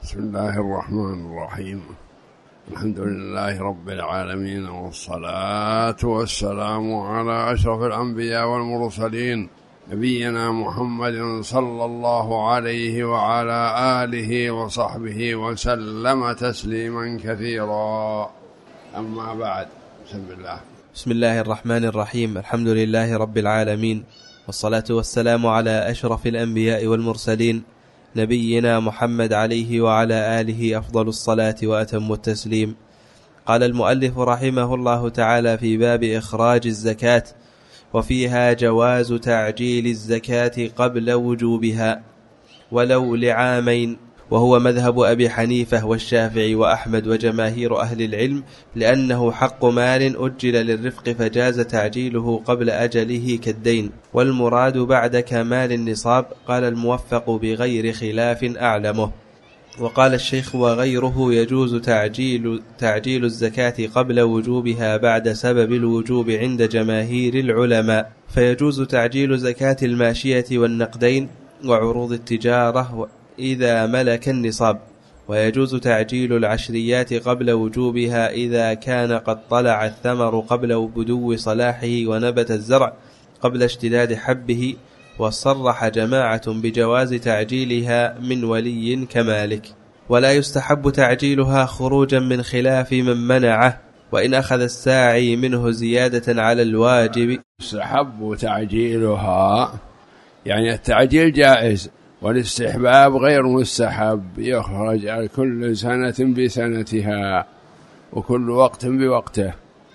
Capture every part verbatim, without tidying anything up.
بسم الله الرحمن الرحيم. الحمد لله رب العالمين، والصلاة والسلام على أشرف الأنبياء والمرسلين، نبينا محمد صلى الله عليه وعلى آله وصحبه وسلم تسليما كثيرا. أما بعد، بسم الله. بسم الله الرحمن الرحيم. الحمد لله رب العالمين، والصلاة والسلام على أشرف الأنبياء والمرسلين، نبينا محمد عليه وعلى آله أفضل الصلاة وأتم التسليم. قال المؤلف رحمه الله تعالى في باب إخراج الزكاة، وفيها جواز تعجيل الزكاة قبل وجوبها ولو لعامين، وهو مذهب أبي حنيفة والشافعي وأحمد وجماهير أهل العلم، لأنه حق مال أجل للرفق فجاز تعجيله قبل أجله كالدين، والمراد بعد كمال النصاب. قال الموفق بغير خلاف أعلمه. وقال الشيخ وغيره يجوز تعجيل, تعجيل الزكاة قبل وجوبها بعد سبب الوجوب عند جماهير العلماء، فيجوز تعجيل زكاة الماشية والنقدين وعروض التجارة إذا ملك النصاب، ويجوز تعجيل العشريات قبل وجوبها إذا كان قد طلع الثمر قبل بدو صلاحه ونبت الزرع قبل اشتداد حبه، وصرح جماعة بجواز تعجيلها من ولي كمالك. ولا يستحب تعجيلها خروجا من خلاف من منعه، وإن أخذ الساعي منه زيادة على الواجب. يستحب تعجيلها، يعني التعجيل جائز، والاستحباب غير مستحب، يخرج كل سنة بسنتها وكل وقت بوقته،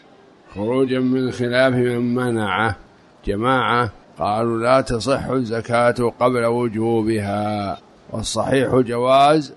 خروجا من خلاف من منعه. جماعة قالوا لا تصح الزكاة قبل وجوبها، والصحيح جواز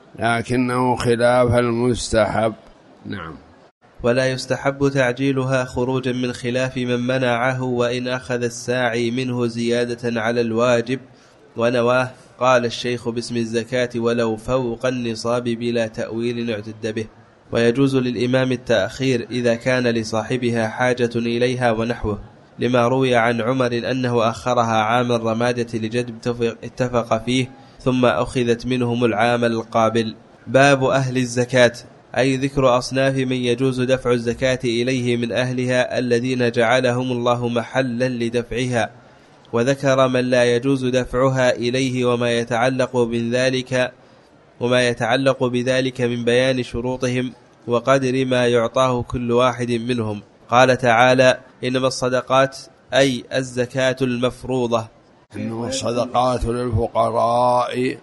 لكنه خلاف المستحب. نعم. ولا يستحب تعجيلها خروجا من خلاف من منعه، وإن أخذ الساعي منه زيادة على الواجب ونواه. قال الشيخ باسم الزكاة ولو فوق النصاب بلا تأويل اعتد به. ويجوز للإمام التأخير إذا كان لصاحبها حاجة إليها ونحوه، لما روي عن عمر أنه أخرها عام الرمادة لجد اتفق فيه ثم أخذت منهم العام القابل. باب أهل الزكاة، أي ذكر أصناف من يجوز دفع الزكاة إليه من أهلها الذين جعلهم الله محلا لدفعها، وذكر من لا يجوز دفعها إليه وما يتعلق بذلك وما يتعلق بذلك من بيان شروطهم وقدر ما يعطاه كل واحد منهم. قال تعالى: إنما الصدقات أي الزكاة المفروضة. إنما الصدقات للفقراء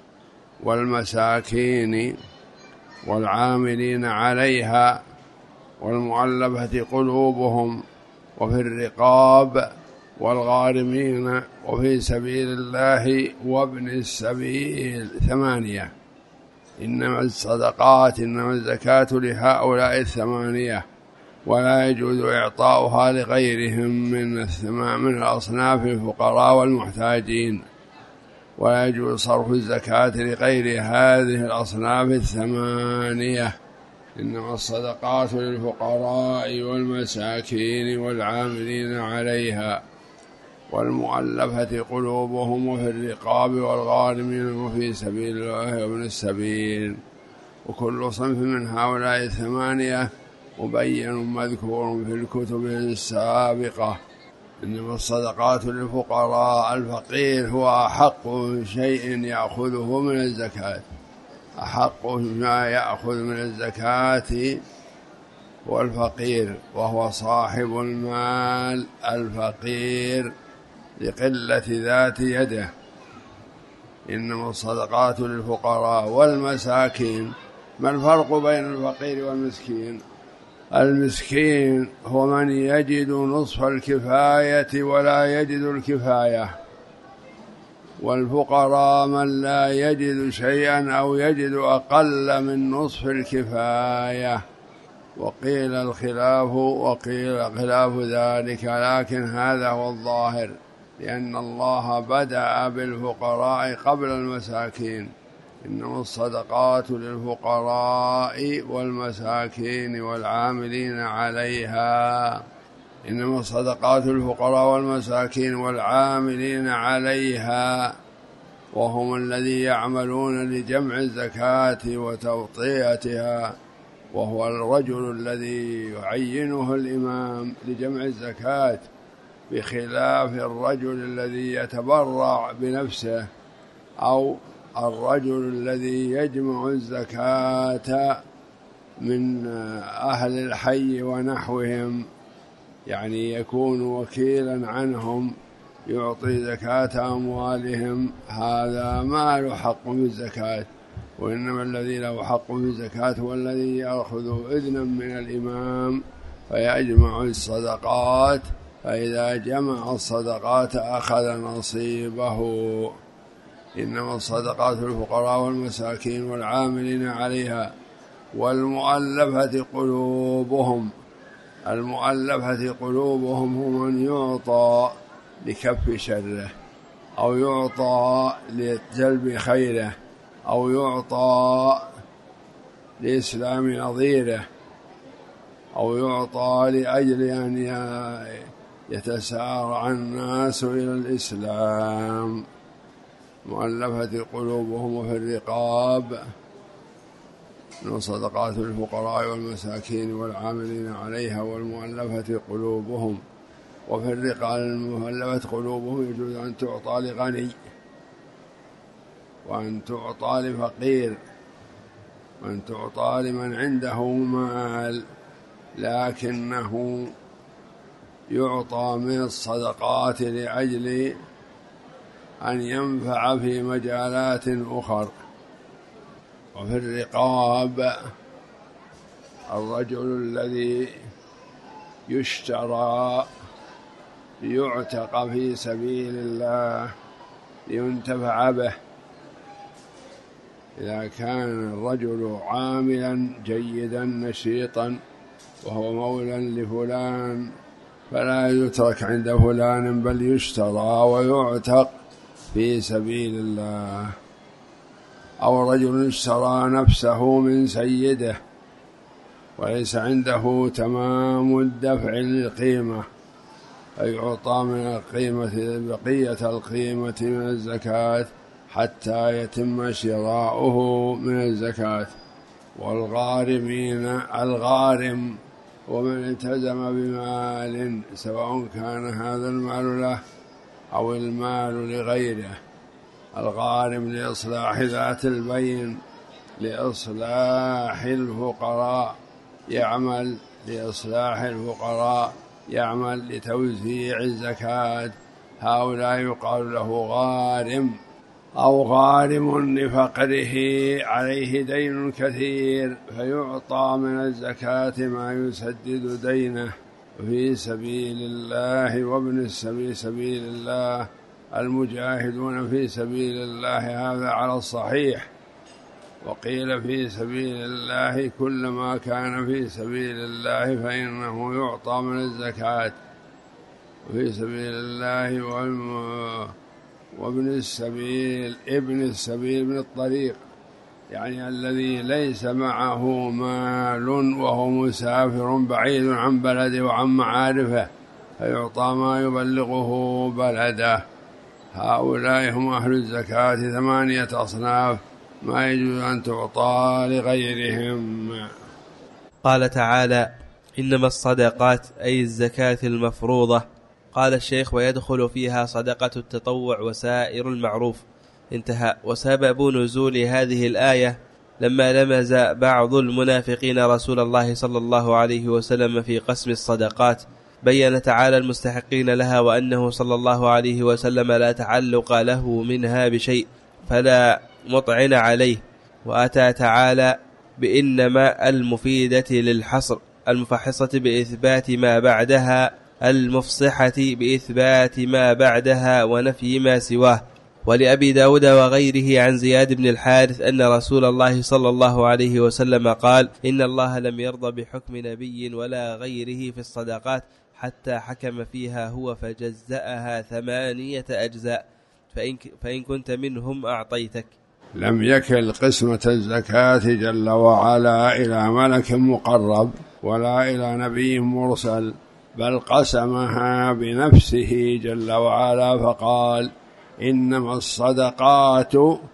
والمساكين والعاملين عليها والمؤلفة قلوبهم وفي الرقاب والغارمين وفي سبيل الله وابن السبيل. ثمانية. إنما الصدقات، إنما الزكاة لهؤلاء الثمانية، ولا يجوز إعطاؤها لغيرهم من من الأصناف الفقراء والمحتاجين، ولا يجوز صرف الزكاة لغير هذه الأصناف الثمانية. إنما الصدقات للفقراء والمساكين والعاملين عليها والمؤلفة قلوبهم وفي الرقاب والغارمين وفي سبيل الله وابن السبيل. وكل صنف من هؤلاء الثمانية مبين مذكور في الكتب السابقة. إنما الصدقات للفقراء، الفقير هو أحق شيء يأخذه من الزكاة، أحق ما يأخذ من الزكاة هو الفقير، وهو صاحب المال الفقير لقلة ذات يده. إنما الصدقات للفقراء والمساكين. ما الفرق بين الفقير والمسكين؟ المسكين هو من يجد نصف الكفاية ولا يجد الكفاية، والفقراء من لا يجد شيئا أو يجد أقل من نصف الكفاية. وقيل الخلاف وقيل خلاف ذلك، لكن هذا هو الظاهر، لأن الله بدأ بالفقراء قبل المساكين. إنما الصدقات للفقراء والمساكين والعاملين عليها. إنما الصدقات للفقراء والمساكين والعاملين عليها وهم الذي يعملون لجمع الزكاة وتوطيتها، وهو الرجل الذي يعينه الإمام لجمع الزكاة، بخلاف الرجل الذي يتبرع بنفسه أو الرجل الذي يجمع الزكاة من أهل الحي ونحوهم، يعني يكون وكيلا عنهم يعطي زكاة أموالهم، هذا ما له حق في الزكاة. وإنما الذي له حق في الزكاة هو الذي يأخذ إذنا من الإمام فيجمع الصدقات، فإذا جمع الصدقات أخذ نصيبه. إنما الصدقات للفقراء والمساكين والعاملين عليها والمؤلفة قلوبهم. المؤلفة قلوبهم هم من يعطى لكف شره، أو يعطى لجلب خيره، أو يعطى لإسلام نظيره، أو يعطى لأجل أن يتسارع الناس إلى الإسلام. مؤلفة قلوبهم وفي الرقاب من صدقات الفقراء والمساكين والعاملين عليها والمؤلفة قلوبهم. وفي الرقاب المؤلفة قلوبهم يجوز أن تعطى لغني وأن تعطى لفقير وأن تعطى لمن عنده مال، لكنه يعطى من الصدقات لأجل أن ينفع في مجالات أخرى. وفي الرقاب الرجل الذي يشترى ليعتق في سبيل الله لينتفع به. إذا كان الرجل عاملا جيدا نشيطا وهو مولى لفلان فلا يترك عند فلان، بل يشترى ويعتق في سبيل الله. أو رجل اشترى نفسه من سيده وليس عنده تمام الدفع للقيمة فيعطى من القيمة بقية القيمة من الزكاة حتى يتم شراؤه من الزكاة. والغارمين الغارم ومن التزم بمال سواء كان هذا المال له أو المال لغيره. الغارم لإصلاح ذات البين، لإصلاح الفقراء يعمل، لإصلاح الفقراء يعمل لتوزيع الزكاة، هؤلاء يقال له غارم. أو غارم لفقره عليه دين كثير فيعطى من الزكاة ما يسدد دينه في سبيل الله. وابن السبيل سبيل الله المجاهدون في سبيل الله، هذا على الصحيح. وقيل في سبيل الله كل ما كان في سبيل الله فإنه يعطى من الزكاة. وفي سبيل الله وابن السبيل ابن السبيل من الطريق، يعني الذي ليس معه مال وهو مسافر بعيد عن بلده وعن معارفه فيعطى ما يبلغه بلده. هؤلاء هم أهل الزكاة، ثمانية أصناف ما يجوز أن تعطى لغيرهم. قال تعالى: إنما الصدقات أي الزكاة المفروضة. قال الشيخ: ويدخل فيها صدقة التطوع وسائر المعروف. انتهى. وسبب نزول هذه الآية لما لمز بعض المنافقين رسول الله صلى الله عليه وسلم في قسم الصدقات، بين تعالى المستحقين لها وأنه صلى الله عليه وسلم لا تعلق له منها بشيء فلا مطعن عليه. وأتى تعالى بإنما المفيدة للحصر المفحصة بإثبات ما بعدها، المفصحة بإثبات ما بعدها ونفي ما سواه. ولأبي داود وغيره عن زياد بن الحارث أن رسول الله صلى الله عليه وسلم قال: إن الله لم يرضى بحكم نبي ولا غيره في الصدقات حتى حكم فيها هو فجزأها ثمانية أجزاء، فإن, فإن كنت منهم أعطيتك. لم يكل قسمة الزكاة جل وعلا إلى ملك مقرب ولا إلى نبي مرسل، بل قسمها بنفسه جل وعلا فقال: إنما الصدقات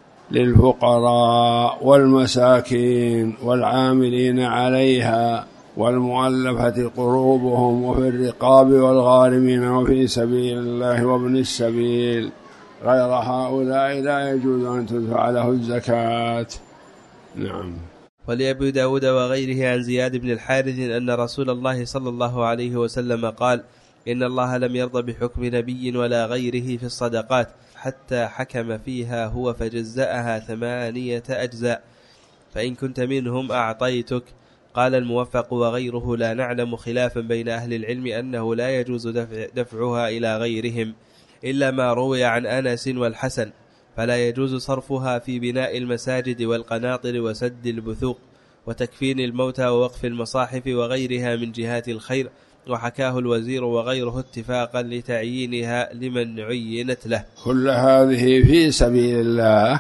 للفقراء والمساكين والعاملين عليها والمؤلفة قلوبهم وفي الرقاب والغارمين وفي سبيل الله وابن السبيل، غير هؤلاء لا يجوز أن تدفع له الزكاة. نعم. ولأبي داود وغيره عن زياد بن الحارث أن رسول الله صلى الله عليه وسلم قال: إن الله لم يرضى بحكم نبي ولا غيره في الصدقات حتى حكم فيها هو فجزأها ثمانية أجزاء، فإن كنت منهم أعطيتك. قال الموفق وغيره: لا نعلم خلافا بين أهل العلم أنه لا يجوز دفع دفعها إلى غيرهم إلا ما روي عن أنس والحسن، فلا يجوز صرفها في بناء المساجد والقناطر وسد البثوق وتكفين الموتى ووقف المصاحف وغيرها من جهات الخير. وحكاه الوزير وغيره اتفاقا لتعيينها لمن عينت له. كل هذه في سبيل الله،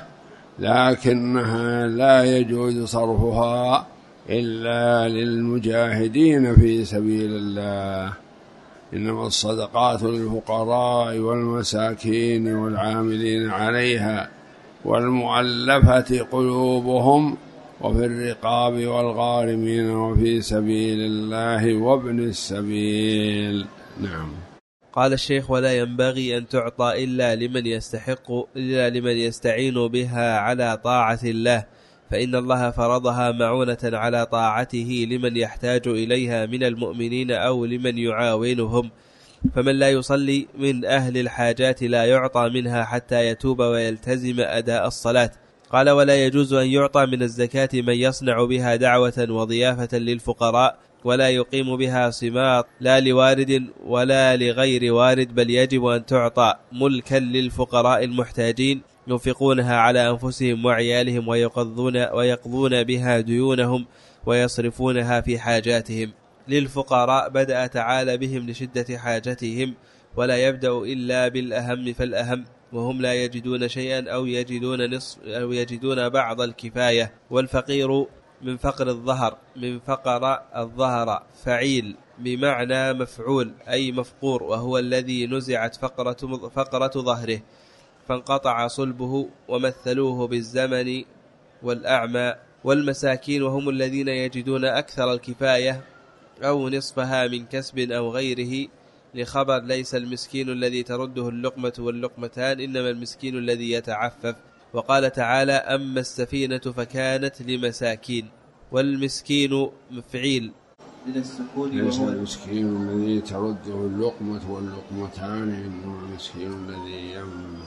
لكنها لا يجوز صرفها إلا للمجاهدين في سبيل الله. إنما الصدقات للفقراء والمساكين والعاملين عليها والمؤلفة قلوبهم وفي الرقاب والغارمين وفي سبيل الله وابن السبيل. نعم. قال الشيخ: ولا ينبغي أن تعطى إلا لمن يستحق إلا لمن يستعين بها على طاعة الله، فإن الله فرضها معونة على طاعته لمن يحتاج إليها من المؤمنين أو لمن يعاونهم، فمن لا يصلي من أهل الحاجات لا يعطى منها حتى يتوب ويلتزم أداء الصلاة. قال: ولا يجوز أن يعطى من الزكاة من يصنع بها دعوة وضيافة للفقراء ولا يقيم بها صماط لا لوارد ولا لغير وارد، بل يجب أن تعطى ملكا للفقراء المحتاجين ينفقونها على أنفسهم وعيالهم ويقضون, ويقضون بها ديونهم ويصرفونها في حاجاتهم. للفقراء بدأ تعالى بهم لشدة حاجتهم، ولا يبدأ إلا بالأهم فالأهم، وهم لا يجدون شيئا أو يجدون, نصف أو يجدون بعض الكفاية. والفقير من فقر الظهر من فقر الظهر فعيل بمعنى مفعول أي مفقور، وهو الذي نزعت فقرة, فقرة ظهره فانقطع صلبه، ومثلوه بالزمن والأعمى. والمساكين وهم الذين يجدون أكثر الكفاية أو نصفها من كسب أو غيره، لخبر: ليس المسكين الذي ترده اللقمة واللقمتان، إنما المسكين الذي يتعفف. وقال تعالى: أما السفينة فكانت لمساكين. والمسكين مفعيل من السكون، ليس المسكين الذي ترده اللقمة واللقمتان، إنما المسكين الذي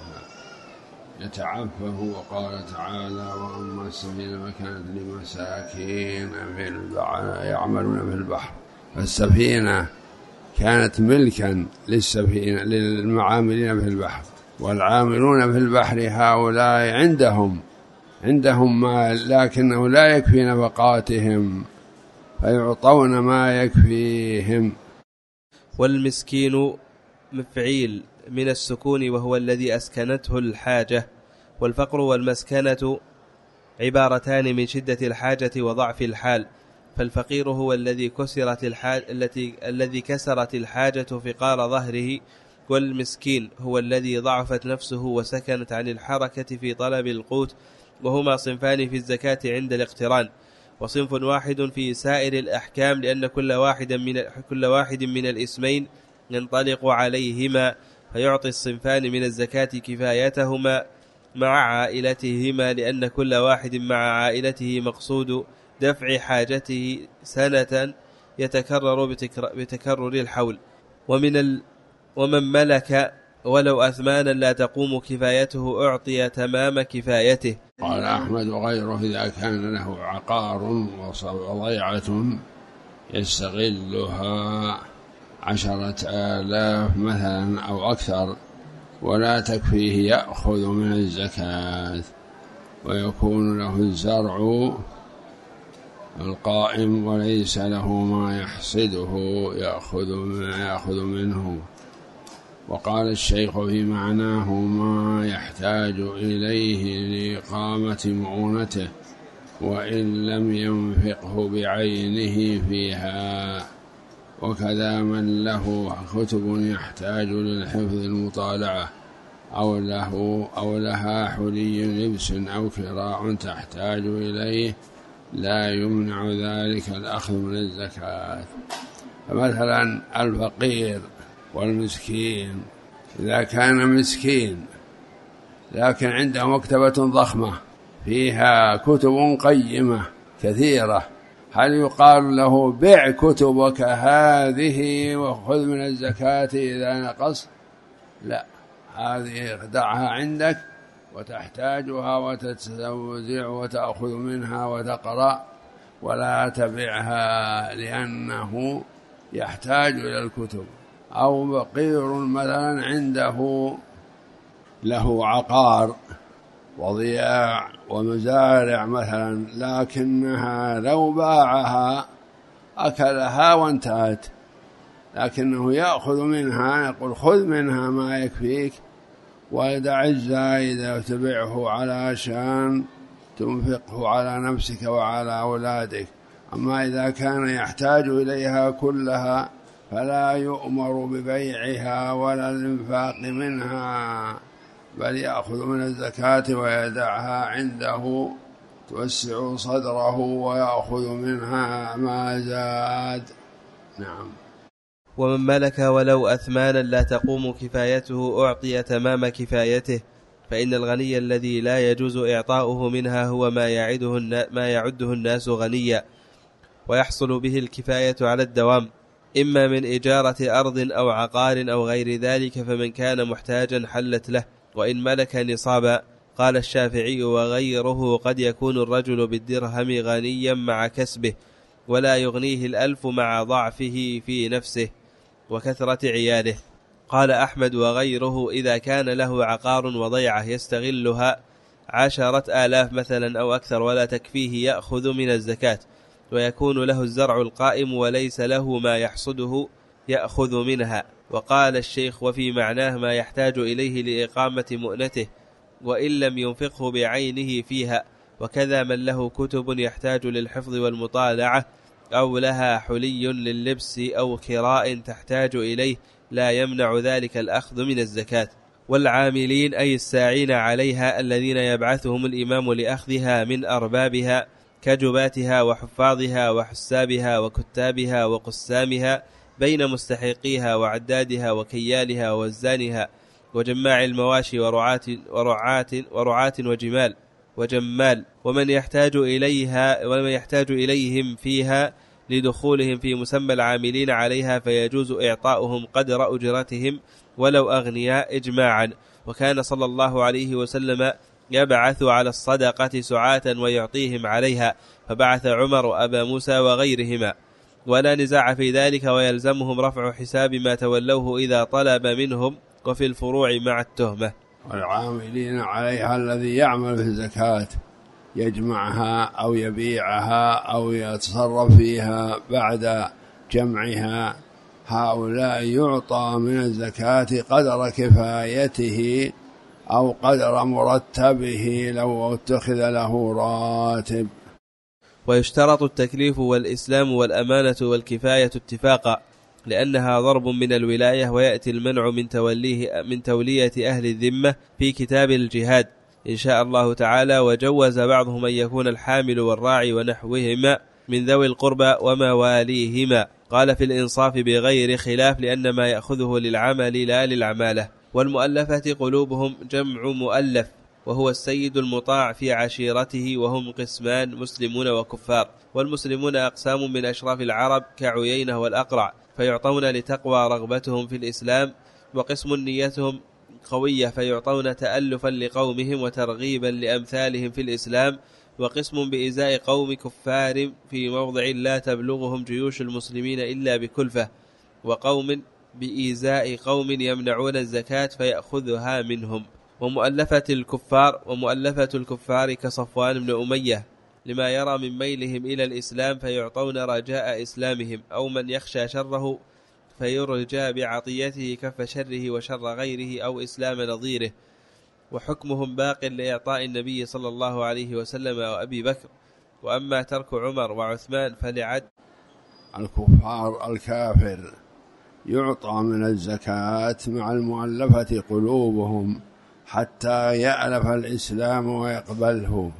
يتعفف. وقال تعالى: وأما السفينة فكانت لمساكين في البحر يعملون في البحر. فالسفينة كانت ملكا للسفينة للمعاملين في البحر، والعاملون في البحر هؤلاء عندهم عندهم مال، لكنه لا يكفي نفقاتهم فيعطون ما يكفيهم. والمسكين مفعيل من السكون، وهو الذي أسكنته الحاجة. والفقر والمسكنة عبارتان من شدة الحاجة وضعف الحال، فالفقير هو الذي كسرت الحاجة التي الذي كسرت الحاجة فقار ظهره، والمسكين هو الذي ضعفت نفسه وسكنت عن الحركة في طلب القوت، وهما صنفان في الزكاة عند الاقتران، وصنف واحد في سائر الأحكام، لأن كل واحد من كل واحد من الاسمين ينطلق عليهما، فيعطي الصنفان من الزكاة كفايتهما مع عائلتهما، لأن كل واحد مع عائلته مقصود دفع حاجته سنة يتكرر بتكرر الحول. ومن ال ومن ملك ولو أثمانا لا تقوم كفايته أعطي تمام كفايته. قال أحمد وغيره: إذا كان له عقار وضيعة يستغلها عشرة آلاف مثلا أو أكثر ولا تكفيه، يأخذ من الزكاة، ويكون له الزرع القائم وليس له ما يحصده يأخذ, يأخذ منه. وقال الشيخ في معناه: ما يحتاج إليه لإقامة مؤونته وإن لم ينفقه بعينه فيها. وكذا من له كتب يحتاج للحفظ المطالعة أو له أو لها حلي لبس أو كراع تحتاج إليه لا يمنع ذلك الأخذ من الزكاة. فمثلا الفقير والمسكين إذا كان مسكين لكن عنده مكتبة ضخمة فيها كتب قيمة كثيرة، هل يقال له بع كتبك هذه وخذ من الزكاة إذا نقص؟ لا، هذه دعها عندك وتحتاجها وتتوزع وتأخذ منها وتقرأ، ولا تبعها لأنه يحتاج إلى الكتب. أو فقير مثلا عنده له عقار وضياع ومزارع مثلا، لكنها لو باعها أكلها وانتهت، لكنه يأخذ منها، يقول خذ منها ما يكفيك ودع الزائد وتبعه على شان تنفقه على نفسك وعلى أولادك. أما إذا كان يحتاج إليها كلها فلا يؤمر ببيعها ولا الإنفاق منها، بل يأخذ من الزكاة ويدعها عنده توسع صدره ويأخذ منها ما زاد. نعم. ومن ملك ولو أثمانا لا تقوم كفايته أعطي تمام كفايته، فإن الغني الذي لا يجوز إعطاؤه منها هو ما يعده ما يعده الناس غنيا ويحصل به الكفاية على الدوام، إما من إجارة أرض أو عقار أو غير ذلك، فمن كان محتاجا حلت له. وإن ملك نصابا، قال الشافعي وغيره قد يكون الرجل بالدرهم غنيا مع كسبه ولا يغنيه الألف مع ضعفه في نفسه وكثرة عياله. قال أحمد وغيره إذا كان له عقار وضيعة يستغلها عشرة آلاف مثلا أو أكثر ولا تكفيه يأخذ من الزكاة، ويكون له الزرع القائم وليس له ما يحصده يأخذ منها. وقال الشيخ وفي معناه ما يحتاج إليه لإقامة مؤنته وإن لم ينفقه بعينه فيها، وكذا من له كتب يحتاج للحفظ والمطالعة أو لها حلي لللبس أو كراء تحتاج إليه لا يمنع ذلك الأخذ من الزكاة. والعاملين أي الساعين عليها الذين يبعثهم الإمام لأخذها من أربابها كجباتها وحفاظها وحسابها وكتابها وقسامها بين مستحقيها وعدادها وكيالها ووزانها وجماع المواشي ورعاة, ورعاة, ورعاة وجمال وجمال ومن يحتاج إليها ومن يحتاج إليهم فيها لدخولهم في مسمى العاملين عليها، فيجوز إعطاؤهم قدر أجرتهم ولو أغنياء إجماعا. وكان صلى الله عليه وسلم يبعث على الصدقة سعاة ويعطيهم عليها، فبعث عمر أبا موسى وغيرهما، ولا نزاع في ذلك، ويلزمهم رفع حساب ما تولوه إذا طلب منهم، وفي الفروع مع التهمة. والعاملين عليها الذي يعمل في الزكاة يجمعها أو يبيعها أو يتصرف فيها بعد جمعها، هؤلاء يعطى من الزكاة قدر كفايته أو قدر مرتبه لو اتخذ له راتب. ويشترط التكليف والإسلام والأمانة والكفاية اتفاقا، لأنها ضرب من الولاية، ويأتي المنع من توليه من تولية أهل الذمة في كتاب الجهاد إن شاء الله تعالى. وجوز بعضهم أن يكون الحامل والراعي ونحوهما من ذوي القربى ومواليهما. قال في الإنصاف بغير خلاف، لأن ما يأخذه للعمل لا للعمالة. والمؤلفة قلوبهم جمع مؤلف، وهو السيد المطاع في عشيرته، وهم قسمان مسلمون وكفار. والمسلمون أقسام من أشراف العرب كعيينة والأقرع، فيعطون لتقوى رغبتهم في الإسلام، وقسم نيتهم قوية فيعطون تألفا لقومهم وترغيبا لأمثالهم في الإسلام، وقسم بإزاء قوم كفار في موضع لا تبلغهم جيوش المسلمين إلا بكلفة، وقوم بإزاء قوم يمنعون الزكاة فيأخذها منهم. ومؤلفة الكفار ومؤلفة الكفار كصفوان بن أمية لما يرى من ميلهم إلى الإسلام فيعطون رجاء إسلامهم، أو من يخشى شره فيرجى بعطيته كف شره وشر غيره أو إسلام نظيره. وحكمهم باق لإعطاء النبي صلى الله عليه وسلم وأبي بكر. وأما ترك عمر وعثمان فلعد. الكفار الكافر يعطى من الزكاة مع المؤلفة قلوبهم، حتى يألف الإسلام ويقبله.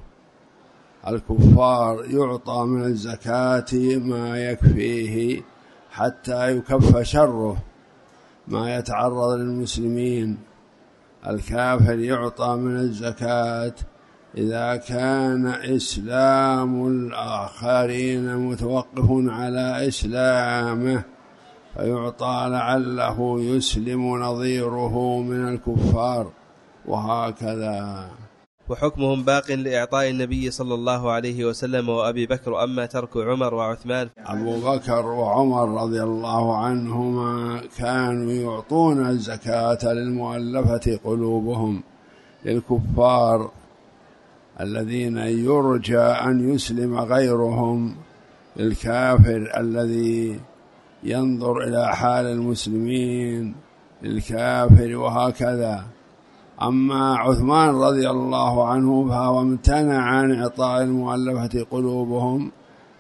الكفار يعطى من الزكاة ما يكفيه حتى يكف شره ما يتعرض للمسلمين. الكافر يعطى من الزكاة إذا كان إسلام الآخرين متوقف على إسلامه، فيعطى لعله يسلم نظيره من الكفار، وهكذا. وحكمهم باق لإعطاء النبي صلى الله عليه وسلم وأبي بكر. أما ترك عمر وعثمان، أبو بكر وعمر رضي الله عنهما كانوا يعطون الزكاة للمؤلفة قلوبهم، للكفار الذين يرجى أن يسلم غيرهم، للكافر الذي ينظر إلى حال المسلمين للكافر، وهكذا. أما عثمان رضي الله عنه فهو امتنع عن إعطاء المؤلفة قلوبهم،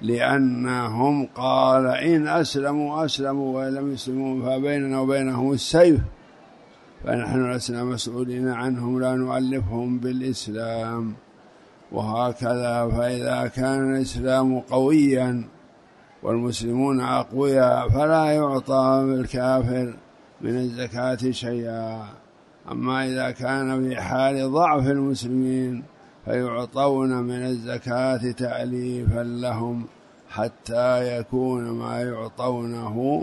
لأنهم قال إن أسلموا أسلموا وإن لم يسلموا فبيننا وبينهم السيف، فنحن لسنا مسؤولين عنهم، لا نؤلفهم بالإسلام، وهكذا. فإذا كان الإسلام قويا والمسلمون أقوياء فلا يعطى بالكافر من الزكاة شيئا. أما إذا كان في حال ضعف المسلمين فيعطون من الزكاة تأليفا لهم، حتى يكون ما يعطونه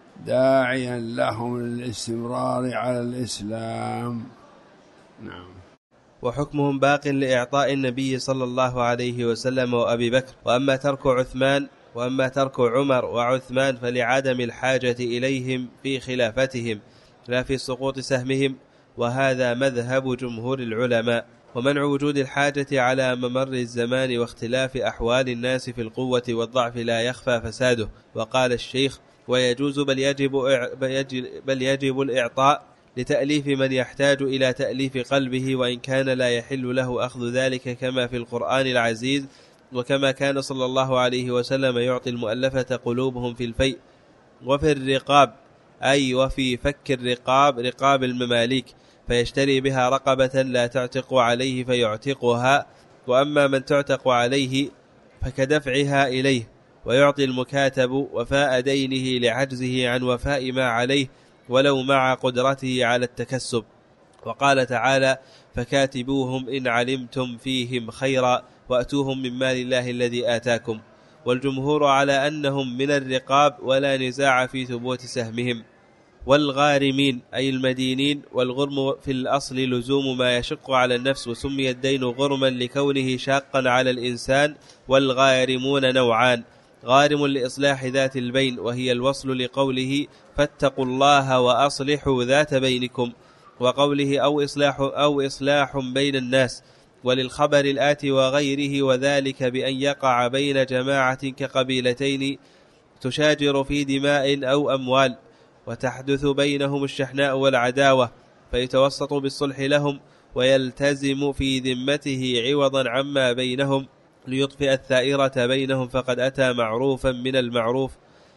داعيا لهم للاستمرار على الإسلام. نعم. وحكمهم باق لإعطاء النبي صلى الله عليه وسلم وأبي بكر. وأما ترك عثمان وأما ترك عمر وعثمان فلعدم الحاجة إليهم في خلافتهم لا في سقوط سهمهم، وهذا مذهب جمهور العلماء. ومنع وجود الحاجة على ممر الزمان واختلاف أحوال الناس في القوة والضعف لا يخفى فساده. وقال الشيخ: ويجوز بل يجب, بل يجب الإعطاء لتأليف من يحتاج إلى تأليف قلبه، وإن كان لا يحل له أخذ ذلك، كما في القرآن العزيز، وكما كان صلى الله عليه وسلم يعطي المؤلفة قلوبهم في الفيء وفي الرقاب، أي وفي فك الرقاب، رقاب المماليك، فيشتري بها رقبة لا تعتق عليه فيعتقها. وأما من تعتق عليه فكدفعها إليه، ويعطي المكاتب وفاء دينه لعجزه عن وفاء ما عليه ولو مع قدرته على التكسب. وقال تعالى: فكاتبوهم إن علمتم فيهم خيرا وأتوهم من مال الله الذي آتاكم. والجمهور على أنهم من الرقاب ولا نزاع في ثبوت سهمهم. والغارمين أي المدينين، والغرم في الأصل لزوم ما يشق على النفس، وسمي الدين غرما لكونه شاقا على الإنسان. والغارمون نوعان: غارم لإصلاح ذات البين، وهي الوصل لقوله: فاتقوا الله وأصلحوا ذات بينكم، وقوله أو إصلاح, أو إصلاح بين الناس. وللخبر الآتي وغيره، وذلك بأن يقع بين جماعة كقبيلتين تشاجر في دماء أو أموال، وتحدث بينهم الشحناء والعداوة، فيتوسط بالصلح لهم ويلتزم في ذمته عوضا عما بينهم ليطفئ الثائرة بينهم، فقد أتى معروفا من المعروف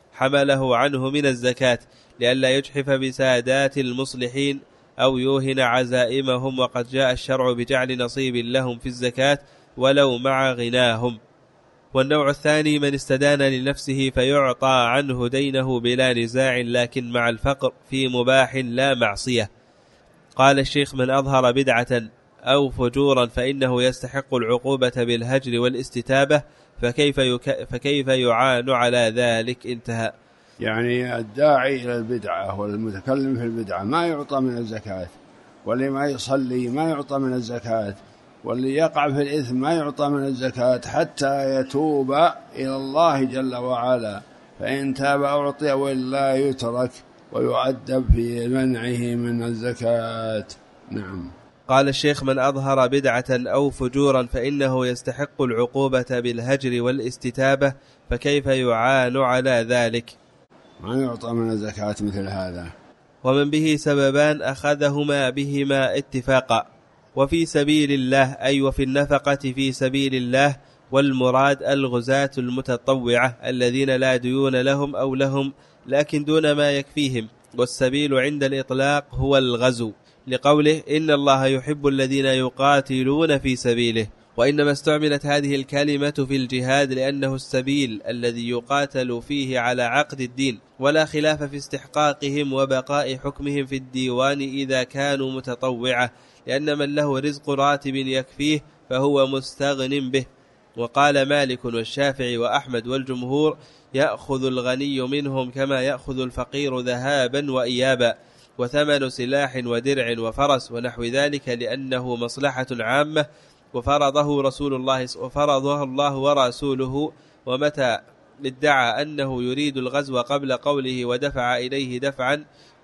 حمله عنه من الزكاة، لئلا يجحف بسادات المصلحين أو يوهن عزائمهم، وقد جاء الشرع بجعل نصيب لهم في الزكاة ولو مع غناهم. والنوع الثاني من استدان لنفسه فيعطى عنه دينه بلا نزاع، لكن مع الفقر في مباح لا معصية. قال الشيخ: من أظهر بدعة أو فجورا فإنه يستحق العقوبة بالهجر والاستتابة، فكيف, يك... فكيف يعان على ذلك؟ انتهى. يعني الداعي إلى البدعة والمتكلم في البدعة ما يعطى من الزكاة، واللي ما يصلي ما يعطى من الزكاة، واللي يقع في الإثم ما يعطى من الزكاة، حتى يتوب إلى الله جل وعلا، فإن تاب أعطي وإلا يترك ويؤدب في منعه من الزكاة. نعم. قال الشيخ: من أظهر بدعة أو فجورا فإنه يستحق العقوبة بالهجر والاستتابة، فكيف يعان على ذلك؟ ما يعطى من الزكاة مثل هذا. ومن به سببان أخذهما بهما اتفاقا: وفي سبيل الله، أي وفي النفقة في سبيل الله، والمراد الغزاة المتطوعة الذين لا ديون لهم أو لهم لكن دون ما يكفيهم. والسبيل عند الإطلاق هو الغزو، لقوله إن الله يحب الذين يقاتلون في سبيله. وإنما استعملت هذه الكلمة في الجهاد لأنه السبيل الذي يقاتل فيه على عقد الدين، ولا خلاف في استحقاقهم وبقاء حكمهم في الديوان إذا كانوا متطوعة، لأن من له رزق راتب يكفيه فهو مستغن به. وقال مالك والشافعي وأحمد والجمهور يأخذ الغني منهم كما يأخذ الفقير ذهابا وإيابا وثمن سلاح ودرع وفرس ونحو ذلك، لأنه مصلحة عامة وفرضه رسول الله وفرضه الله ورسوله. ومتى ادعى أنه يريد الغزو قبل قوله ودفع إليه دفعا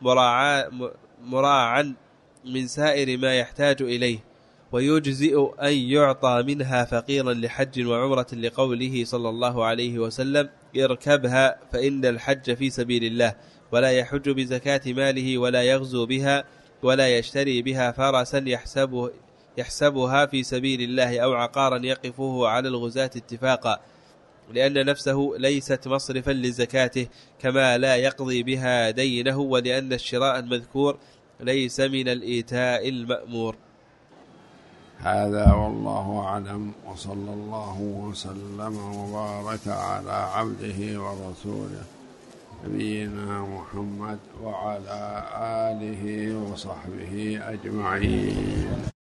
مراعا من سائر ما يحتاج إليه، ويجزئ أن يعطى منها فقيرا لحج وعمرة لقوله صلى الله عليه وسلم اركبها فإن الحج في سبيل الله، ولا يحج بزكاة ماله ولا يغزو بها ولا يشتري بها فرسا يحسبه يحسبها في سبيل الله أو عقارا يقفه على الغزاة اتفاقا، لأن نفسه ليست مصرفا لزكاته، كما لا يقضي بها دينه، ولأن الشراء المذكور ليس من الإيتاء المأمور. هذا والله أعلم، وصلى الله وسلم وبارك على عبده ورسوله نبينا محمد وعلى آله وصحبه أجمعين.